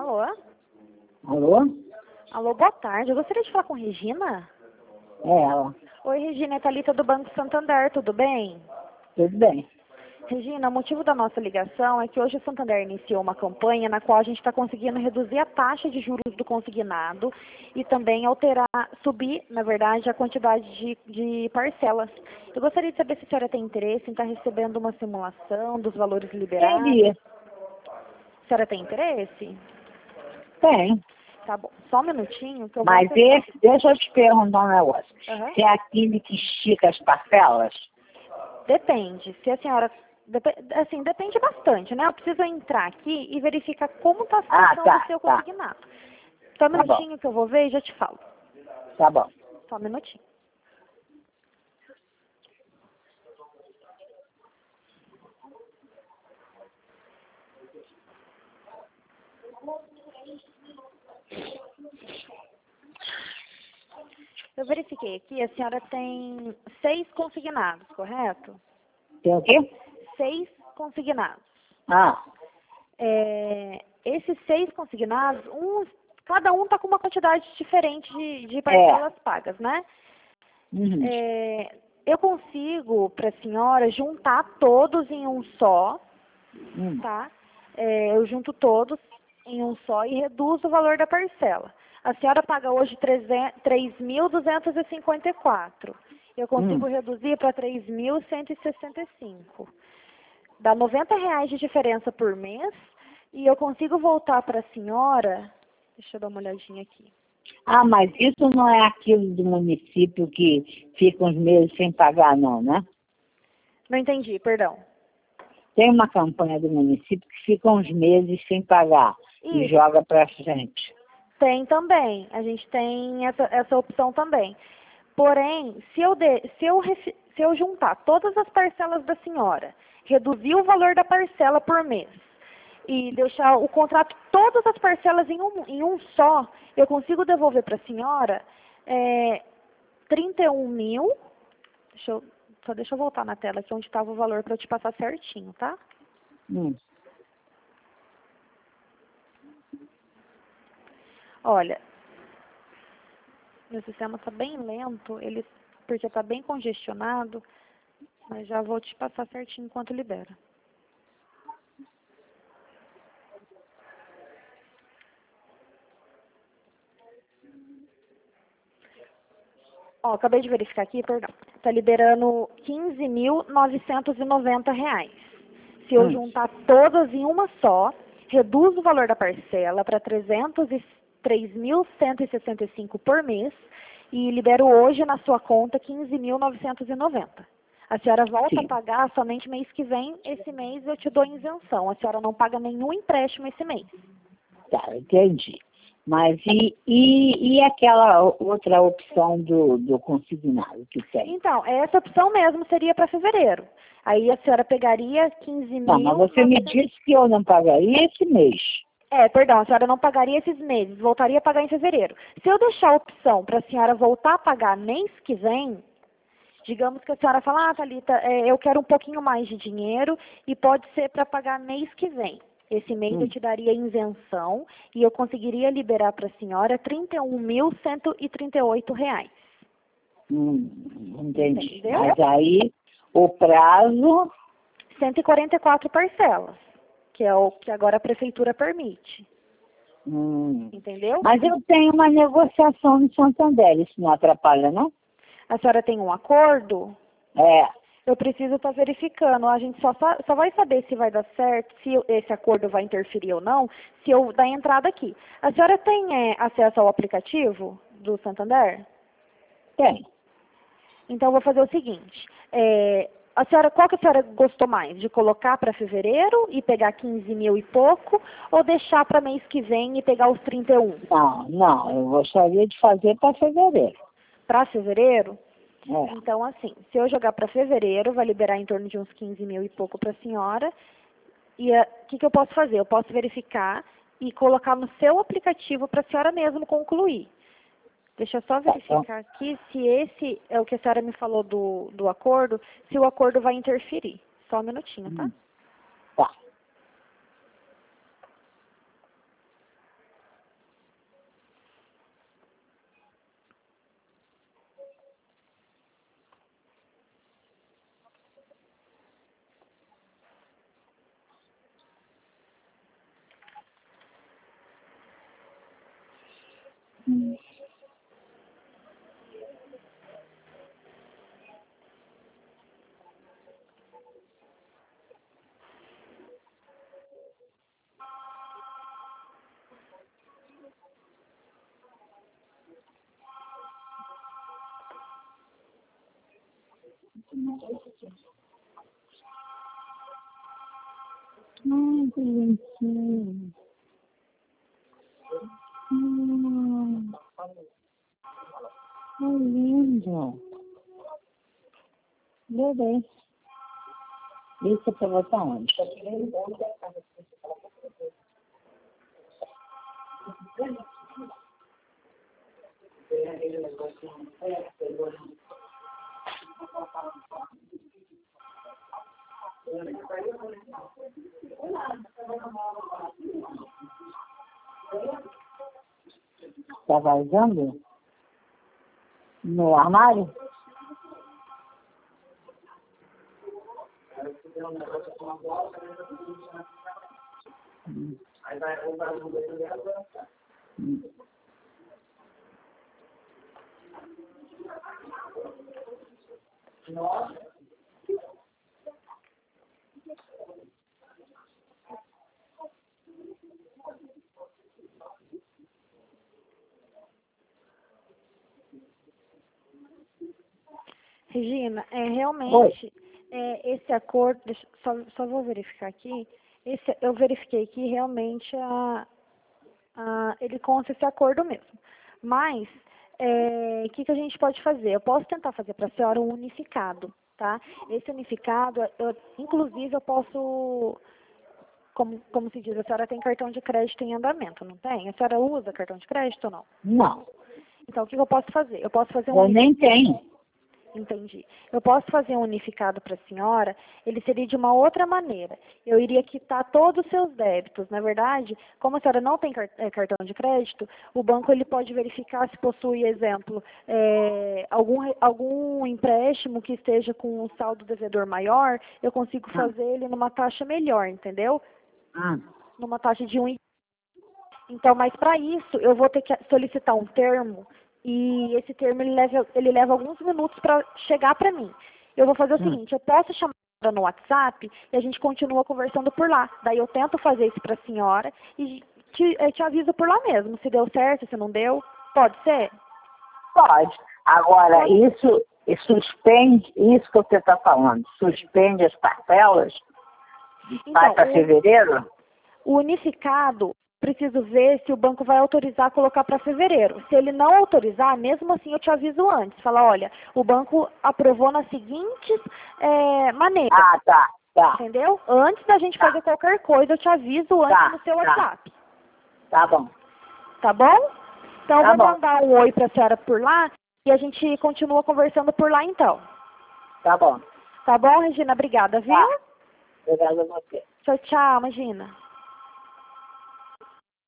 Alô? Alô? Alô, boa tarde. Eu gostaria de falar com Regina. É ela. Oi, Regina, é Thalita do Banco Santander, tudo bem? Tudo bem. Regina, o motivo da nossa ligação é que hoje o Santander iniciou uma campanha na qual a gente está conseguindo reduzir a taxa de juros do consignado e também subir, na verdade, a quantidade de parcelas. Eu gostaria de saber se a senhora tem interesse em estar recebendo uma simulação dos valores liberados. Queria. A senhora tem interesse? Tem. Tá bom, só um minutinho que eu Mas vou... esse, deixa eu te perguntar um negócio. Aham. Se é aquele que estica as parcelas? Depende. Se a senhora... Assim, depende bastante, né? Eu preciso entrar aqui e verificar como está a situação tá, do seu tá. consignado. Só um Tá bom. minutinho que eu vou ver e já te falo. Tá bom. Só um minutinho. Eu verifiquei aqui, a senhora tem 6 consignados, correto? Tem o quê? 6 consignados. Ah, Esses 6 consignados, cada um está com uma quantidade diferente de parcelas pagas, né? uhum. Eu consigo, para a senhora, juntar todos em um só, tá? Eu junto todos em um só e reduzo o valor da parcela. A senhora paga hoje 3.254. Eu consigo reduzir para 3.165. Dá R$ 90 de diferença por mês e eu consigo voltar para a senhora... Deixa eu dar uma olhadinha aqui. Ah, mas isso não é aquilo do município que fica uns meses sem pagar, não, né? Não entendi, perdão. Tem uma campanha do município que fica uns meses sem pagar e Isso. joga pra frente. Tem também, a gente tem essa opção também. Porém, se eu juntar todas as parcelas da senhora, reduzir o valor da parcela por mês e deixar o contrato, todas as parcelas em um só, eu consigo devolver para a senhora 31 mil. Deixa eu voltar na tela aqui onde estava o valor para eu te passar certinho, tá? Olha, meu sistema está bem lento, porque está bem congestionado, mas já vou te passar certinho enquanto libera. Ó, acabei de verificar aqui, perdão. Está liberando R$ 15.990. Se eu juntar todas em uma só, reduzo o valor da parcela para 3.165 por mês e libero hoje na sua conta 15.990. A senhora volta a pagar somente mês que vem. Esse mês eu te dou isenção. A senhora não paga nenhum empréstimo esse mês. Tá, entendi. Mas e aquela outra opção do consignado que tem? Então, essa opção mesmo seria para fevereiro. Aí a senhora pegaria 15 mil... Não, mas você me disse que eu não pagaria esse mês. Perdão, a senhora não pagaria esses meses, voltaria a pagar em fevereiro. Se eu deixar a opção para a senhora voltar a pagar mês que vem, digamos que a senhora fala, Thalita, eu quero um pouquinho mais de dinheiro e pode ser para pagar mês que vem. Esse mês eu te daria isenção e eu conseguiria liberar para a senhora R$ 31.138. Entendi. Entendeu? Mas aí o prazo... 144 parcelas, que é o que agora a prefeitura permite. Entendeu? Mas eu tenho uma negociação no Santander, isso não atrapalha, não? A senhora tem um acordo? É. Eu preciso estar verificando. A gente só vai saber se vai dar certo, se esse acordo vai interferir ou não, se eu dar entrada aqui. A senhora tem acesso ao aplicativo do Santander? Tem. Então, eu vou fazer o seguinte. Qual que a senhora gostou mais? De colocar para fevereiro e pegar 15 mil e pouco, ou deixar para mês que vem e pegar os 31? Não, eu gostaria de fazer para fevereiro. Para fevereiro? É. Então, assim, se eu jogar para fevereiro, vai liberar em torno de uns 15 mil e pouco para a senhora. E o que eu posso fazer? Eu posso verificar e colocar no seu aplicativo para a senhora mesmo concluir. Deixa eu só verificar aqui se esse é o que a senhora me falou do acordo, se o acordo vai interferir. Só um minutinho, tá? Tá. Ai, que bonitinho. Que lindo. Bebê. Isso é pra botar onde? Tá vazando? No armário? Regina, realmente, esse acordo, só vou verificar aqui, eu verifiquei que realmente ele consta esse acordo mesmo. Mas, o que a gente pode fazer? Eu posso tentar fazer para a senhora um unificado, tá? Esse unificado, inclusive eu posso, como se diz, a senhora tem cartão de crédito em andamento, não tem? A senhora usa cartão de crédito ou não? Não. Então, o que eu posso fazer? Eu posso fazer um Eu unificado. nem tenho. Entendi. Eu posso fazer um unificado para a senhora, ele seria de uma outra maneira. Eu iria quitar todos os seus débitos. Na verdade, como a senhora não tem cartão de crédito, o banco ele pode verificar se possui, exemplo, algum empréstimo que esteja com um saldo devedor maior, eu consigo fazer ele numa taxa melhor, entendeu? Numa taxa de 1. Então, mas para isso, eu vou ter que solicitar um termo, e esse termo ele leva alguns minutos para chegar para mim. Eu vou fazer o seguinte, eu posso chamar no WhatsApp e a gente continua conversando por lá. Daí eu tento fazer isso para a senhora e te aviso por lá mesmo, se deu certo, se não deu. Pode ser? Pode. Agora, isso suspende, isso que você está falando, suspende as parcelas? Vai para fevereiro? O unificado, preciso ver se o banco vai autorizar colocar para fevereiro. Se ele não autorizar, mesmo assim eu te aviso antes. Fala, olha, o banco aprovou nas seguintes maneiras. Ah, tá. Entendeu? Antes da gente fazer qualquer coisa, eu te aviso antes no seu WhatsApp. Tá bom. Tá bom? Então Tá eu vou bom. mandar um oi para a senhora por lá e a gente continua conversando por lá então. Tá bom. Tá bom, Regina? Obrigada, viu? Obrigada a você. Tchau, tchau, Regina.